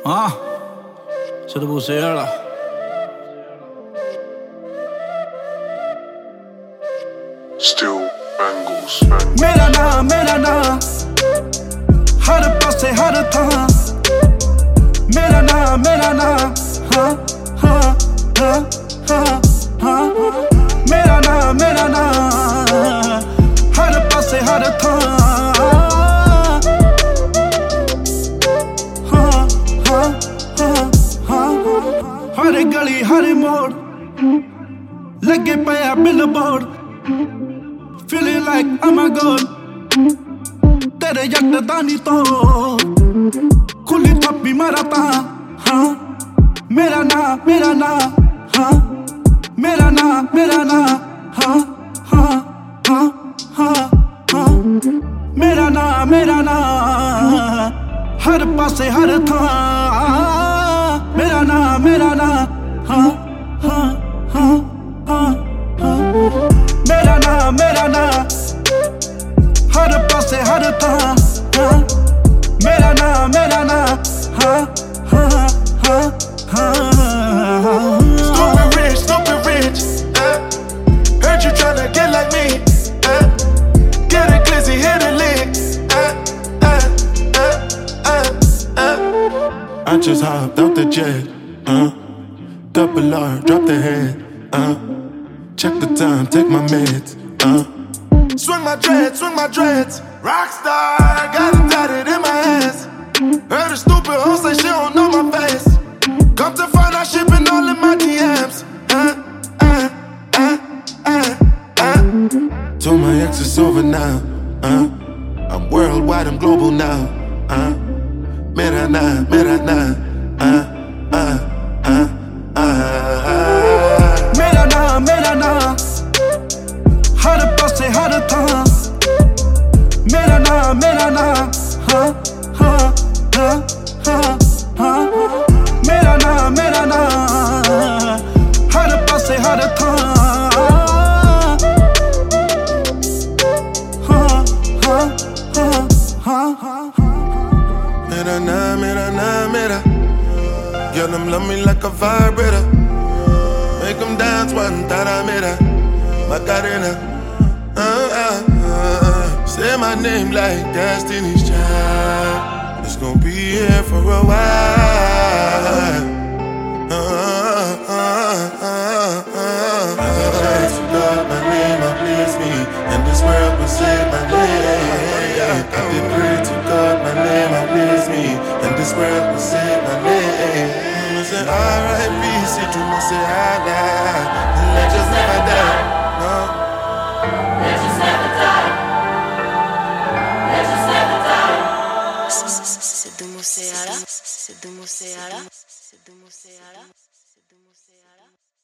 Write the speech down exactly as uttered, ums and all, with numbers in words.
Ah, Siddhu Moosewala. Still bangles. मेरा नाम मेरा नाम हर पासे हर थां मेरा नाम मेरा नाम हाँ हाँ हाँ हाँ हाँ मेरा नाम मेरा नाम हर पासे हर थां हाँ हाँ हाँ हाँ हर गली हर मोड़ लगे पया billboard Feeling like I'm a god तेरे यकदानी तो खुली थप्पी मारता हाँ मेरा नाम मेरा नाम हाँ मेरा नाम मेरा नाम हाँ हाँ हाँ हाँ हाँ मेरा नाम मेरा नाम हर पासे हर थां मेरा नाम मेरा नाम हाँ हाँ हाँ हाँ हाँ मेरा नाम मेरा नाम हर पासे हर थां हाँ मेरा नाम मेरा नाम हाँ हाँ हाँ हाँ Stupid rich, stupid rich, uh. Heard you tryna get like me, uh. Get a glizzy, hit a lick, uh, uh, uh, uh, uh. I just hopped out the jet, uh. Double R, drop the head, uh. Check the time, take my meds, uh. Swing my dreads, swing my dreads. Rockstar, got it tatted in my hands. Heard a stupid hoe say she don't know my face. Come to find out she been all in my D Ms. Uh, uh, uh, uh, uh. Told my ex it's over now. Uh. I'm worldwide, I'm global now. Uh. Mera na, mera na. Uh, uh, uh, uh. मेरा नाम मेरा नाम हर पासे हर थां मेरा नाम मेरा नाम हाँ हाँ हाँ हाँ हाँ मेरा नाम मेरा नाम हर पासे हर थां हाँ हाँ हाँ हाँ हाँ Mera na, mera na, mera. Girl, them love me like a vibrator. Make them dance one tada mera. Macarena. Uh, uh, uh. Say my name like Destiny's Child. It's gonna be here for a while. Uh, uh, uh, uh, uh. I pray to God, my name will please me, and this world will say my name. I did pray to God, my name will please me, and this world will say my name. Say R I P, Siddhu Moosewala. Legends never die. No. Legends never die. Legends never die. Siddhu Moosewala. Siddhu Moosewala. Siddhu Moosewala.